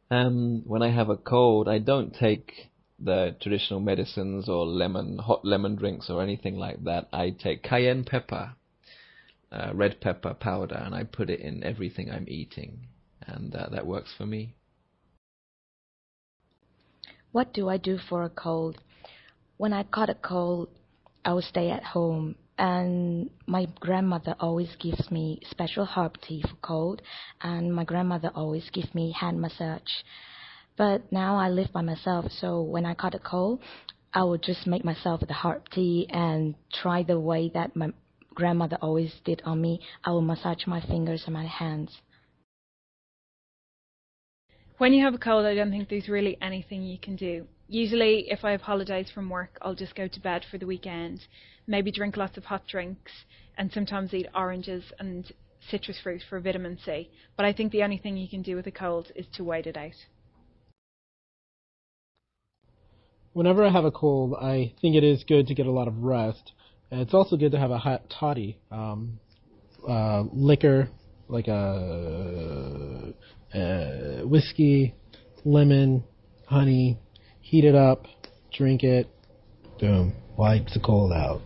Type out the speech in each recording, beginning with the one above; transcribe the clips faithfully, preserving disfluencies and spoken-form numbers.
Um, when I have a cold, I don't take the traditional medicines or lemon, hot lemon drinks or anything like that. I take cayenne pepper, uh, red pepper powder, and I put it in everything I'm eating, and uh, that works for me. What do I do for a cold? When I caught a cold, I would stay at home, and my grandmother always gives me special herb tea for cold, and my grandmother always gives me hand massage. But now I live by myself, so when I caught a cold, I would just make myself the herb tea and try the way that my grandmother always did on me. I will massage my fingers and my hands. When you have a cold, I don't think there's really anything you can do. Usually, if I have holidays from work, I'll just go to bed for the weekend, maybe drink lots of hot drinks, and sometimes eat oranges and citrus fruit for vitamin C. But I think the only thing you can do with a cold is to wait it out. Whenever I have a cold, I think it is good to get a lot of rest. And it's also good to have a hot toddy, um, uh, liquor, like a, uh, whiskey, lemon, honey, heat it up, drink it, boom, wipes the cold out.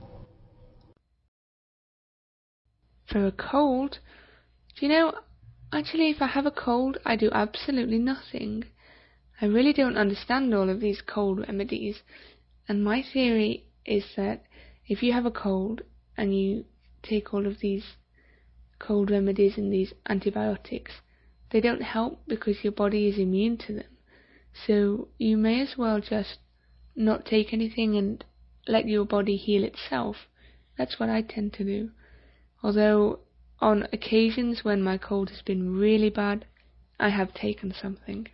For a cold, do you know, actually if I have a cold, I do absolutely nothing. I really don't understand all of these cold remedies, and my theory is that if you have a cold and you take all of these cold remedies and these antibiotics, they don't help because your body is immune to them. So you may as well just not take anything and let your body heal itself. That's what I tend to do. Although on occasions when my cold has been really bad, I have taken something.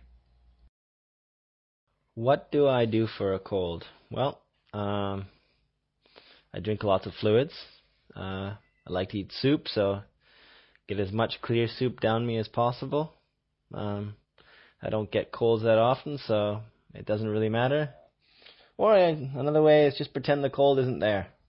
What do I do for a cold? Well, um, I drink lots of fluids. Uh, I like to eat soup, so get as much clear soup down me as possible. Um, I don't get colds that often, so it doesn't really matter. Or I, another way is just pretend the cold isn't there.